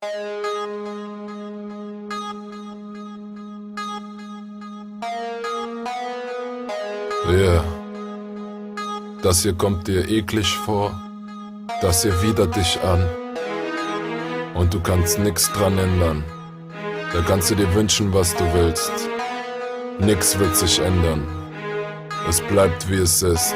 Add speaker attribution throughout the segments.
Speaker 1: Yeah. Das hier kommt dir eklig vor, das hier widert dich an und du kannst nix dran ändern. Da kannst du dir wünschen, was du willst. Nix wird sich ändern. Es bleibt wie es ist.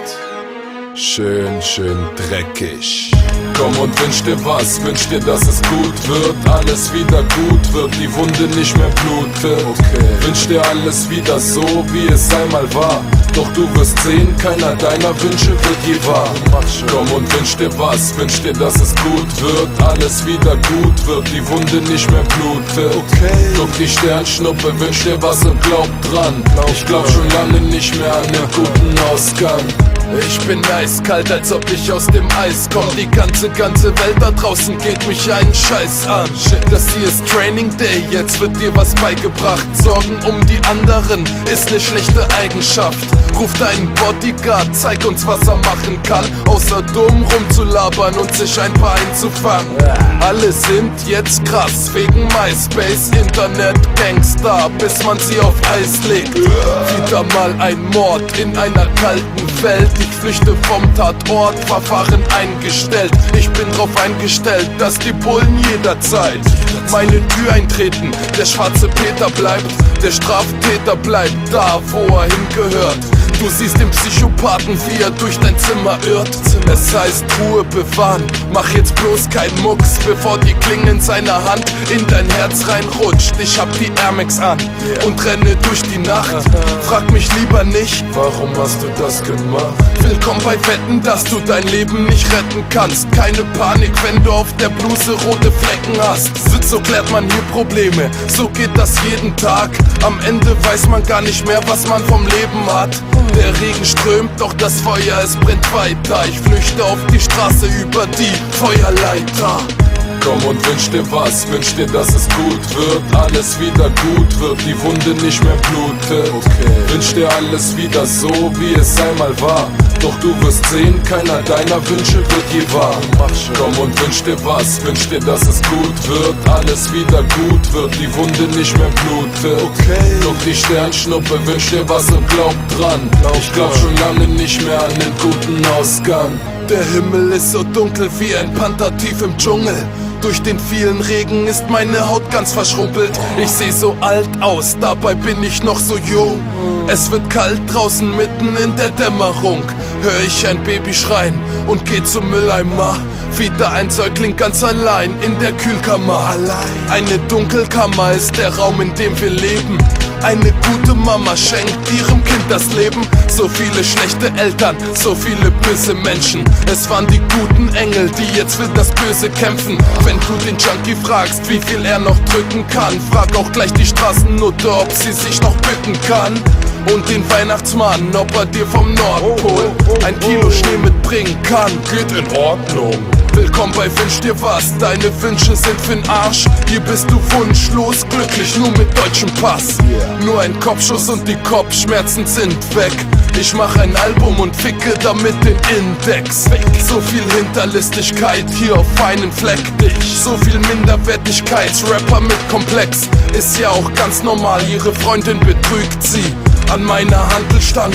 Speaker 1: Schön, schön dreckig. Komm und wünsch dir was, wünsch dir, dass es gut wird, alles wieder gut wird, die Wunde nicht mehr blutet. Wünsch dir alles wieder so, wie es einmal war. Doch du wirst sehen, keiner deiner Wünsche wird je wahr. Komm und wünsch dir was, wünsch dir, dass es gut wird, alles wieder gut wird, die Wunde nicht mehr blutet. Guck die Sternschnuppe, wünsch dir was und glaub dran. Ich glaub schon lange nicht mehr an den guten Ausgang. Ich bin eiskalt, als ob ich aus dem Eis komm. Die ganze Welt da draußen geht mich einen Scheiß an. Das hier ist Training Day, jetzt wird dir was beigebracht. Sorgen um die anderen ist ne schlechte Eigenschaft. Ruf deinen Bodyguard, zeig uns, was er machen kann, außer dumm rumzulabern und sich ein paar einzufangen. Alle sind jetzt krass, wegen MySpace, Internet, Gangster, bis man sie auf Eis legt. Wieder mal ein Mord in einer kalten Welt. Ich flüchte vom Tatort, Verfahren eingestellt. Ich bin drauf eingestellt, dass die Bullen jederzeit meine Tür eintreten. Der schwarze Peter bleibt, der Straftäter bleibt da, wo er hingehört. Du siehst den Psychopathen, wie er durch dein Zimmer irrt. Es heißt Ruhe bewahren, mach jetzt bloß keinen Mucks, bevor die Klinge in seiner Hand in dein Herz reinrutscht. Ich hab die Air Max an und renne durch die Nacht. Frag mich lieber nicht, warum hast du das gemacht? Willkommen bei Wetten, dass du dein Leben nicht retten kannst. Keine Panik, wenn du auf der Bluse rote Flecken hast. So klärt man hier Probleme, so geht das jeden Tag. Am Ende weiß man gar nicht mehr, was man vom Leben hat. Der Regen strömt, doch das Feuer, es brennt weiter. Ich flüchte auf die Straße über die Feuerleiter. Komm und wünsch dir was, wünsch dir, dass es gut wird, alles wieder gut wird, die Wunde nicht mehr blutet. Wünsch dir alles wieder so, wie es einmal war. Doch du wirst sehen, keiner deiner Wünsche wird je wahr. Komm und wünsch dir was, wünsch dir, dass es gut wird, alles wieder gut wird, die Wunde nicht mehr blutet. Guck die Sternschnuppe, wünsch dir was und glaub dran. Ich glaub schon lange nicht mehr an den guten Ausgang. Der Himmel ist so dunkel wie ein Panther tief im Dschungel. Durch den vielen Regen ist meine Haut ganz verschrumpelt. Ich seh so alt aus, dabei bin ich noch so jung. Es wird kalt draußen mitten in der Dämmerung. Hör ich ein Baby schreien und geh zum Mülleimer. Wieder ein Säugling ganz allein in der Kühlkammer. Eine Dunkelkammer ist der Raum, in dem wir leben. Eine gute Mama schenkt ihrem Kind das Leben. So viele schlechte Eltern, so viele böse Menschen. Es waren die guten Engel, die jetzt für das Böse kämpfen. Wenn du den Junkie fragst, wie viel er noch drücken kann, frag auch gleich die Straßennutte, ob sie sich noch bücken kann. Und den Weihnachtsmann, ob er dir vom Nordpol ein Kilo Schnee mitbringen kann. Geht in Ordnung. Willkommen bei Wünsch dir was, deine Wünsche sind für'n Arsch. Hier bist du wunschlos, glücklich nur mit deutschem Pass. Nur ein Kopfschuss und die Kopfschmerzen sind weg. Ich mach ein Album und ficke damit den Index. So viel Hinterlistigkeit hier auf feinen Fleck. So viel Minderwertigkeitsrapper mit Komplex. Ist ja auch ganz normal, ihre Freundin betrügt sie. An meiner Hantelstange,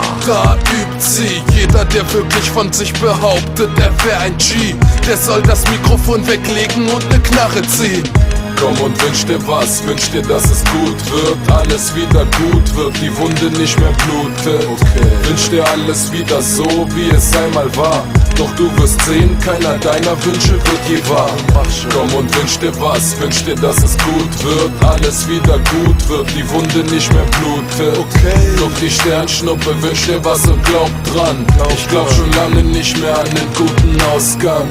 Speaker 1: da übt sie. Jeder, der wirklich von sich behauptet, der wär ein G, der soll das Mikrofon weglegen und ne Knarre ziehen. Komm und wünsch dir was, wünsch dir, dass es gut wird, alles wieder gut wird, die Wunde nicht mehr blutet. Wünsch dir alles wieder so, wie es einmal war. Doch du wirst sehen, keiner deiner Wünsche wird je wahr. Komm und wünsch dir was, wünsch dir, dass es gut wird, alles wieder gut wird, die Wunde nicht mehr blutet. Guck die Sternschnuppe, wünsch dir was und glaub dran. Ich glaub schon lange nicht mehr an den guten Ausgang.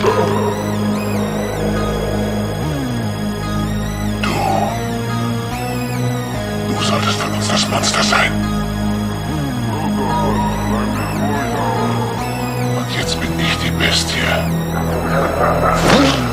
Speaker 2: Du solltest von uns das Monster sein. Und jetzt bin ich die Bestie.